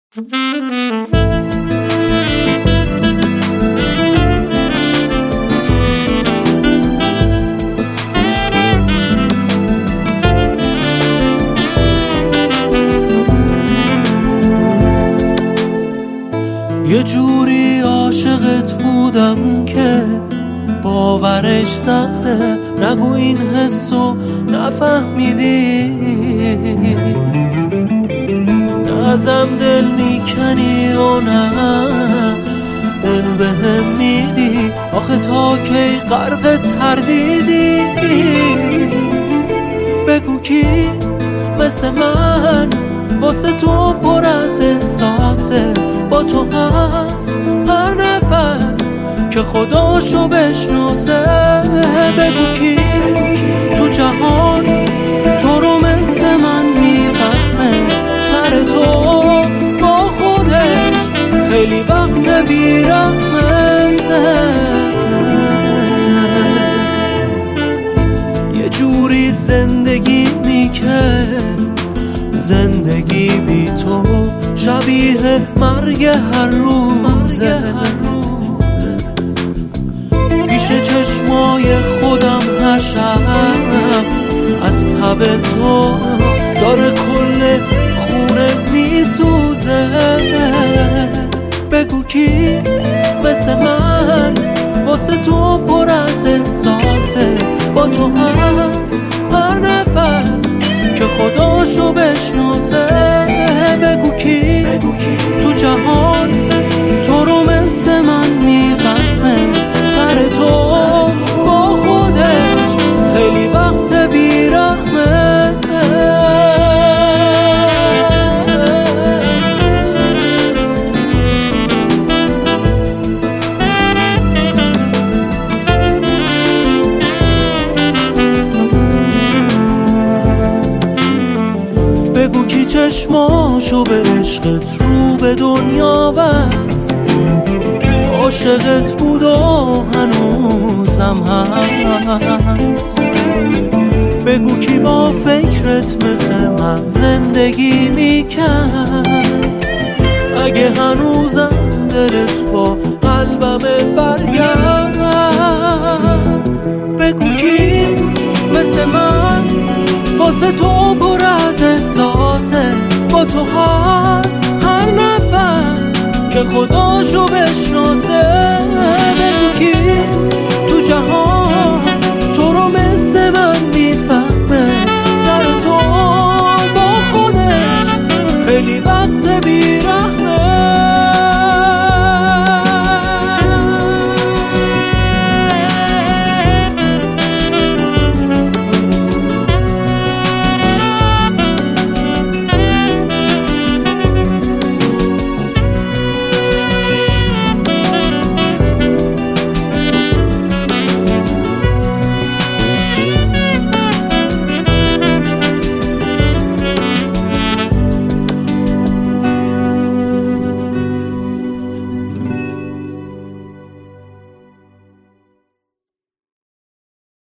یه جوری عاشقت بودم که باورش سخته، نگو این حسو نفهمیدی، نه ازم دل میکنی و نه دل بهم میدی، آخه تا کی غرق تردیدی؟ بگو کی مثل من واسه تو پر از احساسه، با تو هست هر نفس که خداشو بشناسه. بگو کی تو جهان تو رو مثل من میفهمه، سر تو با خودش خیلی وقت بیرحمه. یه جوری زندگی میکرد، زندگی بی تو شبیه مرگ هر روزه. پیش چشمای خودم هر شب از تب تو داره کل خونه میسوزه. بگو کی مثل من واسه تو پر از احساسه، با تو هست هر نفس که خداشو بشناسه. بگو کی تو جهان تو رو مثل من میفهمه، سر تو با خودش خیلی وقت بیرحمه. بگو کی چشماشو به عشقت رو به دنیا بست، عاشقت بود و هنوزم هست. بگو کی با فکرت مثل من زندگی میکرد، اگه هنوزم دلت با قلبم برگرد. بگو کی مثل من واسه تو پر از احساسه، با تو هست هر نفس که خداشو بشناسه. بگو کی تو جهان تو رو مثل من میفهمه، سر تو با خودش خیلی وقت بیرحمه.